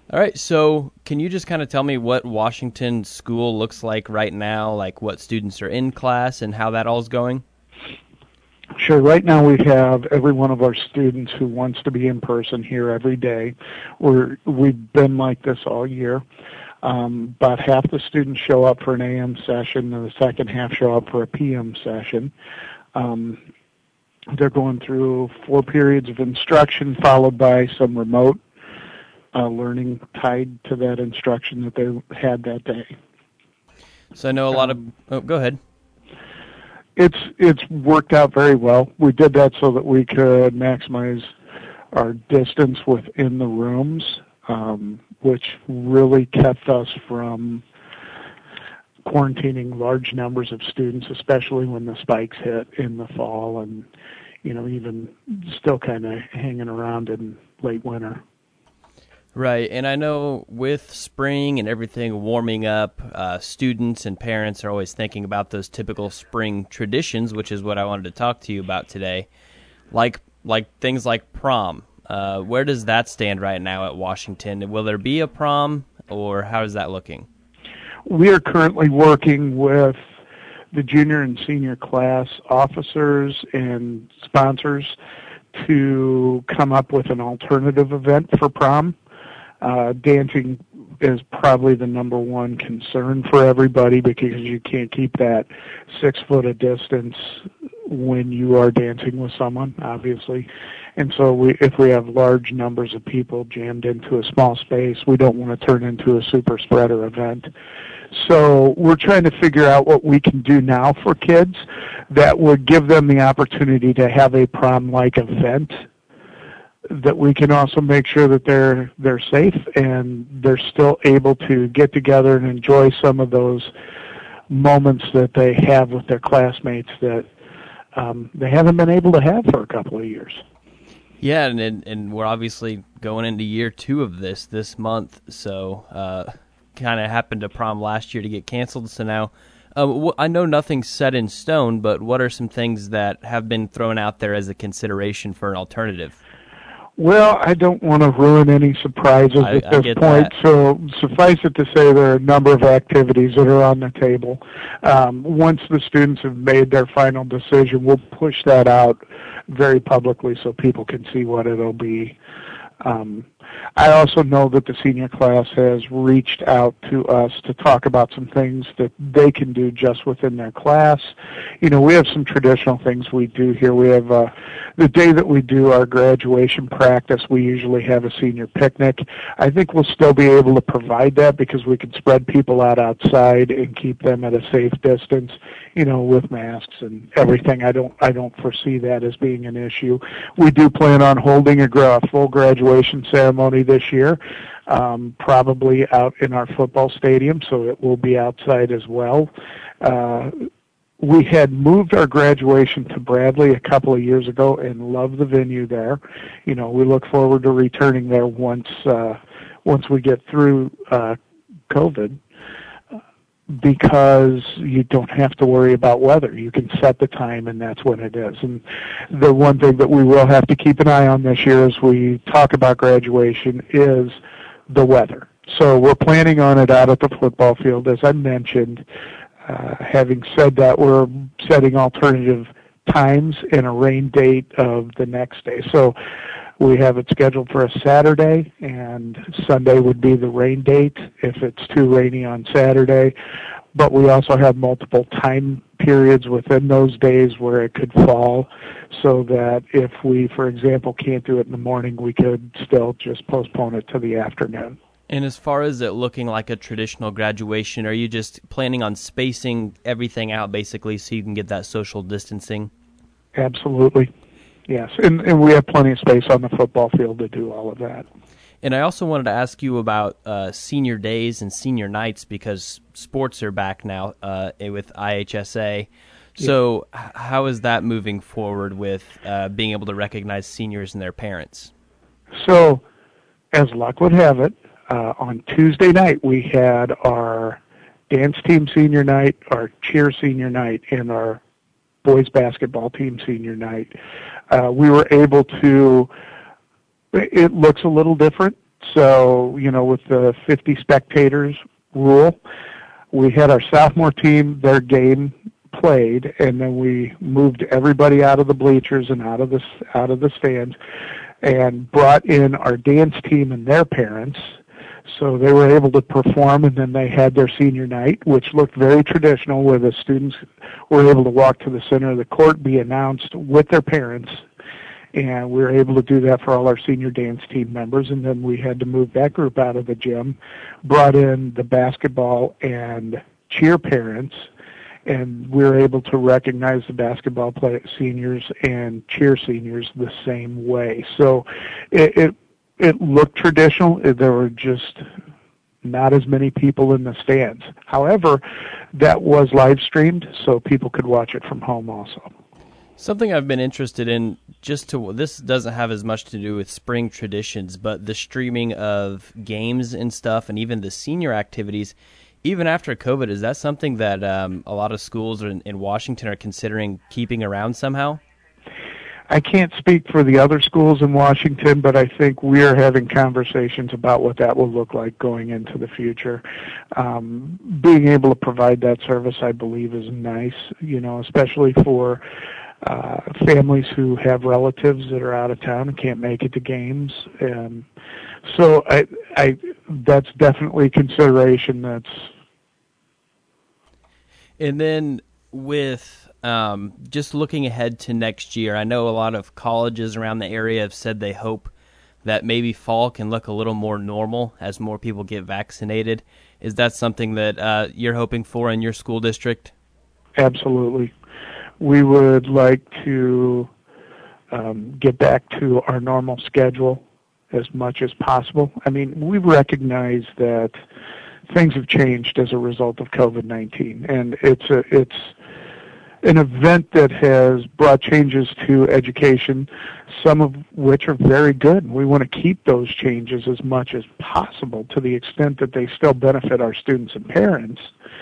All right, so can you just kind of tell me what Washington School looks like right now, like what students are in class and how that all's going? Sure. Right now we have every one of our students who wants to be in person here every day. We've been like this all year. About half the students show up for an AM session and the second half show up for a PM session. Um, they're going through 4 periods of instruction followed by some remote learning tied to that instruction that they had that day. So I know a lot of. Um, Oh, go ahead. it's worked out very well. We did that so that we could maximize our distance within the rooms, which really kept us from quarantining large numbers of students, especially when the spikes hit in the fall and, even still kind of hanging around in late winter. Right, and I know with spring and everything warming up, students and parents are always thinking about those typical spring traditions, which is what I wanted to talk to you about today, like things like prom. Where does that stand right now at Washington? Will there be a prom, or how is that looking? We are currently working with the junior and senior class officers and sponsors to come up with an alternative event for prom. Dancing is probably the number one concern for everybody because you can't keep that 6 foot of distance when you are dancing with someone, obviously. And so if we have large numbers of people jammed into a small space, we don't want to turn into a super spreader event. So we're trying to figure out what we can do now for kids that would give them the opportunity to have a prom-like event, that we can also make sure that they're safe and they're still able to get together and enjoy some of those moments that they have with their classmates that they haven't been able to have for a couple of years. Yeah, and we're obviously going into year 2 of this month, so kind of happened to prom last year to get canceled, so now I know nothing's set in stone, but what are some things that have been thrown out there as a consideration for an alternative? Well, I don't want to ruin any surprises I, at I this get point, that. so suffice it to say there are a number of activities that are on the table. Once the students have made their final decision, we'll push that out very publicly so people can see what it'll be. Um, I also know that the senior class has reached out to us to talk about some things that they can do just within their class. We have some traditional things we do here. We have the day that we do our graduation practice, we usually have a senior picnic. I think we'll still be able to provide that because we can spread people out outside and keep them at a safe distance, with masks and everything. I don't foresee that as being an issue. We do plan on holding a full graduation ceremony this year, probably out in our football stadium, so it will be outside as well. We had moved our graduation to Bradley a couple of years ago and love the venue there. We look forward to returning there once we get through COVID, because you don't have to worry about weather. You can set the time, and that's when it is. And the one thing that we will have to keep an eye on this year as we talk about graduation is the weather. So we're planning on it out at the football field, as I mentioned. Having said that, we're setting alternative times and a rain date of the next day. So we have it scheduled for a Saturday, and Sunday would be the rain date if it's too rainy on Saturday. But we also have multiple time periods within those days where it could fall, so that if we, for example, can't do it in the morning, we could still just postpone it to the afternoon. And as far as it looking like a traditional graduation, are you just planning on spacing everything out basically so you can get that social distancing? Absolutely. Yes, and we have plenty of space on the football field to do all of that. And I also wanted to ask you about senior days and senior nights because sports are back now with IHSA. So how is that moving forward with being able to recognize seniors and their parents? So, as luck would have it, on Tuesday night we had our dance team senior night, our cheer senior night, and our boys basketball team senior night. We were able to, it looks a little different So, with the 50 spectators rule, we had our sophomore team, their game played, and then we moved everybody out of the bleachers and out of the stands, and brought in our dance team and their parents. So they were able to perform, and then they had their senior night, which looked very traditional, where the students were able to walk to the center of the court, be announced with their parents, and we were able to do that for all our senior dance team members. And then we had to move that group out of the gym, brought in the basketball and cheer parents, and we were able to recognize the basketball seniors and cheer seniors the same way. So it looked traditional. There were just not as many people in the stands. However, that was live streamed, so people could watch it from home also. Something I've been interested in, this doesn't have as much to do with spring traditions, but the streaming of games and stuff, and even the senior activities, even after COVID, is that something that a lot of schools in Washington are considering keeping around somehow? I can't speak for the other schools in Washington, but I think we're having conversations about what that will look like going into the future. Being able to provide that service, I believe, is nice, especially for families who have relatives that are out of town and can't make it to games. So that's definitely consideration. And then with just looking ahead to next year, I know a lot of colleges around the area have said they hope that maybe fall can look a little more normal as more people get vaccinated. Is that something that you're hoping for in your school district? Absolutely. We would like to get back to our normal schedule as much as possible. I mean, we recognize that things have changed as a result of COVID-19, and it's an event that has brought changes to education, some of which are very good. We want to keep those changes as much as possible to the extent that they still benefit our students and parents.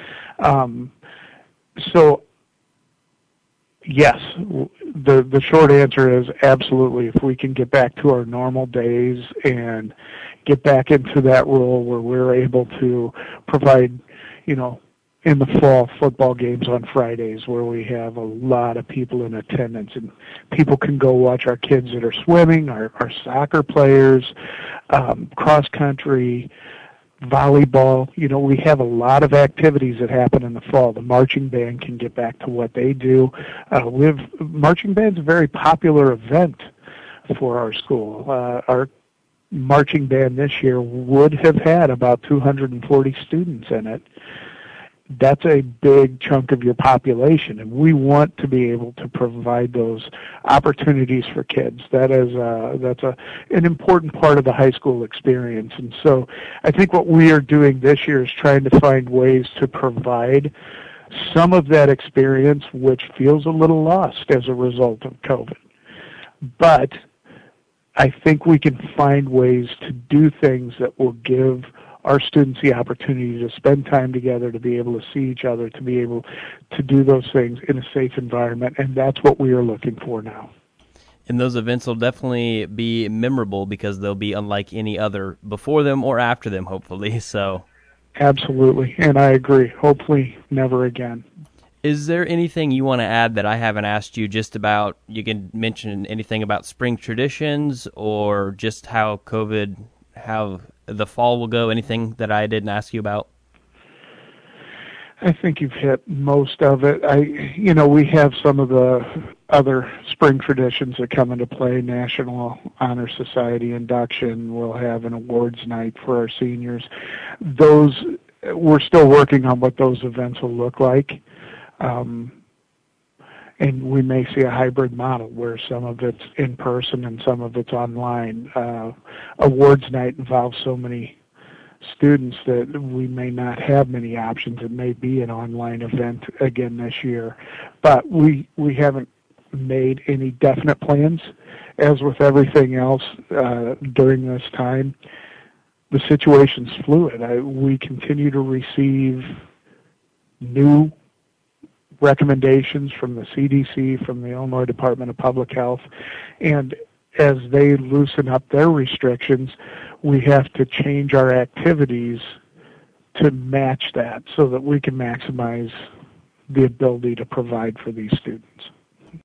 So, yes, the short answer is absolutely. If we can get back to our normal days and get back into that role where we're able to provide, in the fall, football games on Fridays where we have a lot of people in attendance, and people can go watch our kids that are swimming, our soccer players, cross country, volleyball. We have a lot of activities that happen in the fall. The marching band can get back to what they do. Marching band's a very popular event for our school. Our marching band this year would have had about 240 students in it. That's a big chunk of your population, and we want to be able to provide those opportunities for kids. That's an important part of the high school experience. And so I think what we are doing this year is trying to find ways to provide some of that experience, which feels a little lost as a result of COVID. But I think we can find ways to do things that will give our students the opportunity to spend time together, to be able to see each other, to be able to do those things in a safe environment, and that's what we are looking for now. And those events will definitely be memorable because they'll be unlike any other before them or after them, hopefully. So, absolutely, and I agree. Hopefully never again. Is there anything you want to add that I haven't asked you just about? You can mention anything about spring traditions or just how the fall will go, anything that I didn't ask you about? I think you've hit most of it. We have some of the other spring traditions that come into play. National Honor Society induction. We'll have an awards night for our seniors. We're still working on what those events will look like. And we may see a hybrid model where some of it's in person and some of it's online. Awards night involves so many students that we may not have many options. It may be an online event again this year. But we haven't made any definite plans. As with everything else during this time, the situation's fluid. We continue to receive new recommendations from the CDC, from the Illinois Department of Public Health, and as they loosen up their restrictions, we have to change our activities to match that so that we can maximize the ability to provide for these students.